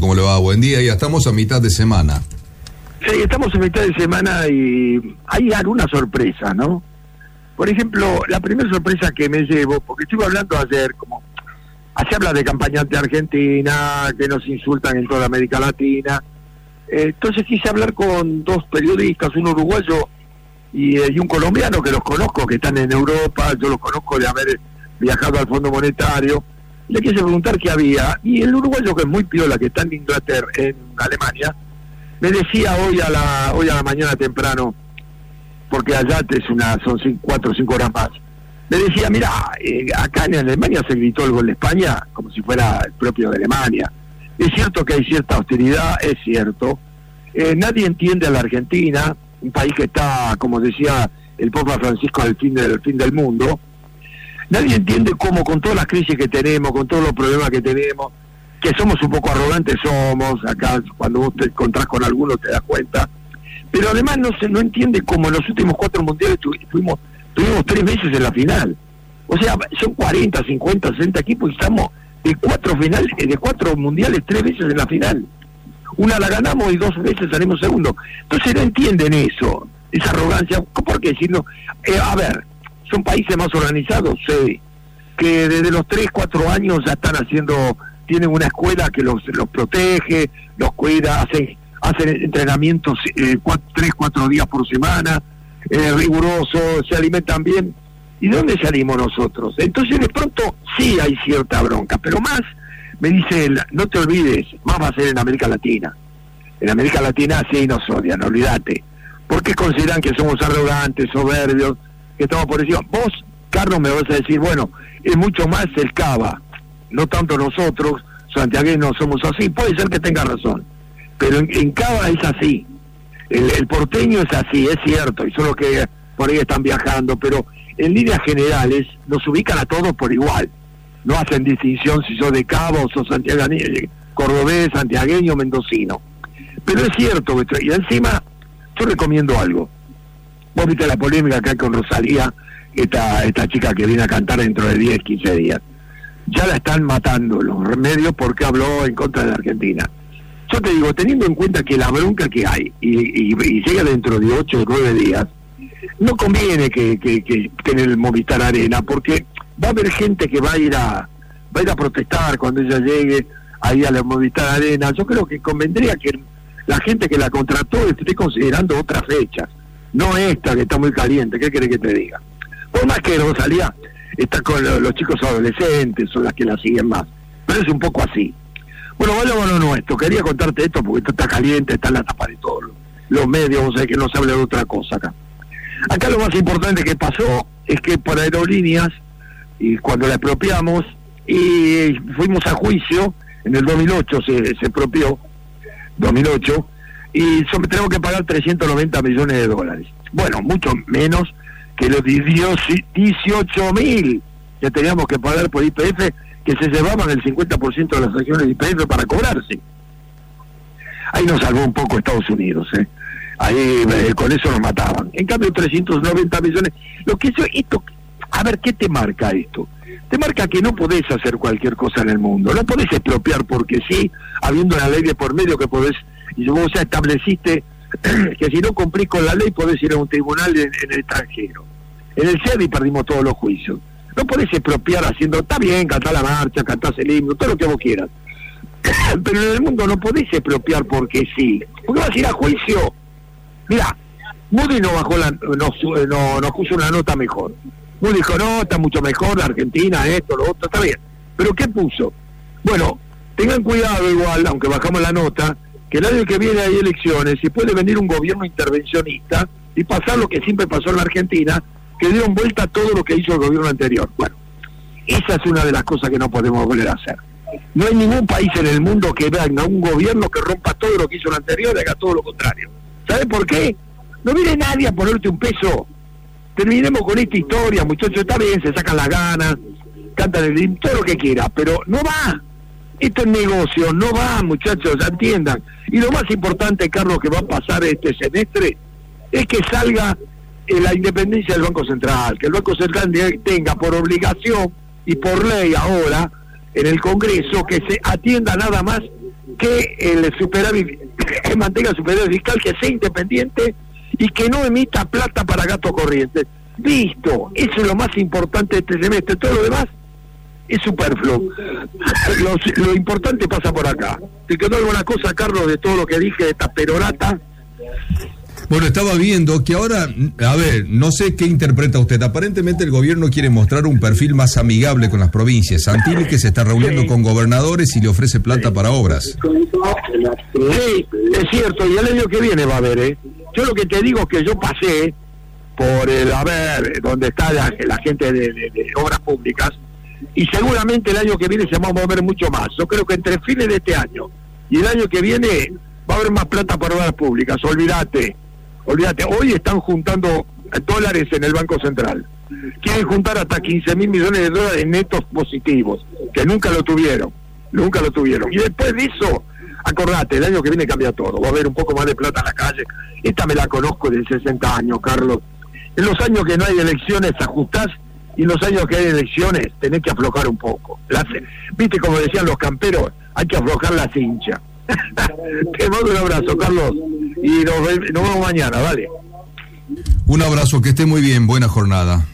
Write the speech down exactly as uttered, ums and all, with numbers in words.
¿Cómo le va? Buen día, ya estamos a mitad de semana. Sí, estamos en mitad de semana y hay alguna sorpresa, ¿no? Por ejemplo, la primera sorpresa que me llevo, porque estuve hablando ayer, como se habla de campaña de Argentina, que nos insultan en toda América Latina. Eh, entonces quise hablar con dos periodistas, un uruguayo y, eh, y un colombiano que los conozco, que están en Europa, yo los conozco de haber viajado al Fondo Monetario. Le quise preguntar qué había, y el uruguayo, que es muy piola, que está en Inglaterra, en Alemania, me decía hoy a la hoy a la mañana temprano, porque allá es una, son cinco, cuatro o cinco horas más, me decía, mira, eh, acá en Alemania se gritó el gol de España como si fuera el propio de Alemania. Es cierto que hay cierta hostilidad, es cierto. Eh, nadie entiende a la Argentina, un país que está, como decía el Papa Francisco, al fin del, fin del mundo. Nadie entiende cómo, con todas las crisis que tenemos, con todos los problemas que tenemos, que somos un poco arrogantes, somos, acá cuando vos te encontrás con alguno te das cuenta, pero además no se no entiende cómo en los últimos cuatro mundiales tu, fuimos, tuvimos tres veces en la final. O sea, son cuarenta, cincuenta, sesenta equipos y estamos de cuatro finales, de cuatro mundiales, tres veces en la final. Una la ganamos y dos veces salimos segundo. Entonces no entienden eso, esa arrogancia. ¿Por qué decirlo? Eh, a ver, son países más organizados, sí, que desde los tres, cuatro años ya están haciendo, tienen una escuela que los, los protege, los cuida, hacen, hacen entrenamientos eh, cuatro, tres, cuatro días por semana, eh, rigurosos, se alimentan bien. ¿Y de dónde salimos nosotros? Entonces de pronto sí hay cierta bronca, pero más, me dice él, no te olvides, más va a ser en América Latina. En América Latina sí nos odian, olvídate. Porque consideran que somos arrogantes, soberbios, que estamos por encima. Vos, Carlos, me vas a decir, bueno, es mucho más el Cava, no tanto nosotros, santiagueños, somos así. Puede ser que tenga razón, pero en, en Cava es así. El, el porteño es así, es cierto, y solo que por ahí están viajando, pero en líneas generales nos ubican a todos por igual. No hacen distinción si sos de Cava o sos santiagueño, cordobés, santiagueño, mendocino. Pero es cierto, y encima yo recomiendo algo. Vos viste la polémica acá con Rosalía, esta, esta chica que viene a cantar dentro de diez, quince días. Ya la están matando los medios porque habló en contra de la Argentina. Yo te digo, teniendo en cuenta que la bronca que hay y, y, y llega dentro de ocho o nueve días, no conviene que, que, que tener el Movistar Arena, porque va a haber gente que va a ir a va a ir a protestar cuando ella llegue ahí a la Movistar Arena. Yo creo que convendría que la gente que la contrató esté considerando otras fechas, no esta que está muy caliente. ¿Qué querés que te diga? Por más que Rosalía está con los, los chicos adolescentes, son las que la siguen más, pero es un poco así. Bueno, vayamos a lo nuestro. Quería contarte esto porque esto está caliente, está en la tapa de todos los, los medios, o sea que no se habla de otra cosa acá. Acá lo más importante que pasó es que por Aerolíneas, y cuando la expropiamos, y fuimos a juicio, en el dos mil ocho se, se expropió, dos mil ocho, y so, tenemos que pagar trescientos noventa millones de dólares. Bueno, mucho menos que los dieciocho mil que teníamos que pagar por Y P F, que se llevaban el cincuenta por ciento de las acciones de Y P F para cobrarse. Ahí nos salvó un poco Estados Unidos, ¿eh? Ahí eh, con eso nos mataban. En cambio, trescientos noventa millones. Lo que eso, esto, a ver, ¿qué te marca esto? Te marca que no podés hacer cualquier cosa en el mundo. No podés expropiar porque sí, habiendo una ley de por medio que podés, y vos ya estableciste que si no cumplís con la ley podés ir a un tribunal en, en el extranjero. En el C E D I perdimos todos los juicios. No podés expropiar haciendo, está bien, cantás la marcha, cantás el himno, todo lo que vos quieras. Pero en el mundo no podés expropiar porque sí. Porque vas a ir a juicio. Mirá, Moody no bajó la, nos, no, nos puso una nota mejor. Moody dijo, no, está mucho mejor la Argentina, esto, lo otro, está bien. ¿Pero qué puso? Bueno, tengan cuidado igual, aunque bajamos la nota, que el año que viene hay elecciones y puede venir un gobierno intervencionista y pasar lo que siempre pasó en la Argentina, que dieron vuelta a todo lo que hizo el gobierno anterior. Bueno, esa es una de las cosas que no podemos volver a hacer. No hay ningún país en el mundo que venga un gobierno que rompa todo lo que hizo el anterior y haga todo lo contrario. ¿Sabes por qué? No viene nadie a ponerte un peso. Terminemos con esta historia, muchachos, está bien, se sacan las ganas, cantan el himno, todo lo que quiera, pero no va. Esto es negocio, no va, muchachos, entiendan. Y lo más importante, Carlos, que va a pasar este semestre, es que salga eh, la independencia del Banco Central, que el Banco Central tenga por obligación y por ley ahora, en el Congreso, que se atienda nada más que el superávit, que mantenga superávit fiscal, que sea independiente y que no emita plata para gastos corrientes. Listo, eso es lo más importante de este semestre. Todo lo demás es superfluo. Lo, lo importante pasa por acá. ¿Te quedó alguna cosa, Carlos, de todo lo que dije, de esta perorata? Bueno, estaba viendo que ahora, a ver, no sé qué interpreta usted. Aparentemente el gobierno quiere mostrar un perfil más amigable con las provincias. Santini, que se está reuniendo sí. con gobernadores y le ofrece plata sí. para obras. Sí, es cierto, y el año que viene va a haber, ¿eh? Yo lo que te digo es que yo pasé por el, a ver, donde está la, la gente de, de, de obras públicas, y seguramente el año que viene se va a mover mucho más. Yo creo que entre fines de este año y el año que viene va a haber más plata para obras públicas, olvídate. Olvídate, hoy están juntando dólares en el Banco Central. Quieren juntar hasta quince mil millones de dólares netos positivos, que nunca lo tuvieron, nunca lo tuvieron. Y después de eso, acordate, el año que viene cambia todo, va a haber un poco más de plata en la calle. Esta me la conozco de sesenta años, Carlos. En los años que no hay elecciones ajustás, y en los años que hay elecciones tenés que aflojar un poco. Las, viste, como decían los camperos, hay que aflojar la cincha. Te mando un abrazo, Carlos, y nos, nos vemos mañana, ¿vale? Un abrazo, que esté muy bien, buena jornada.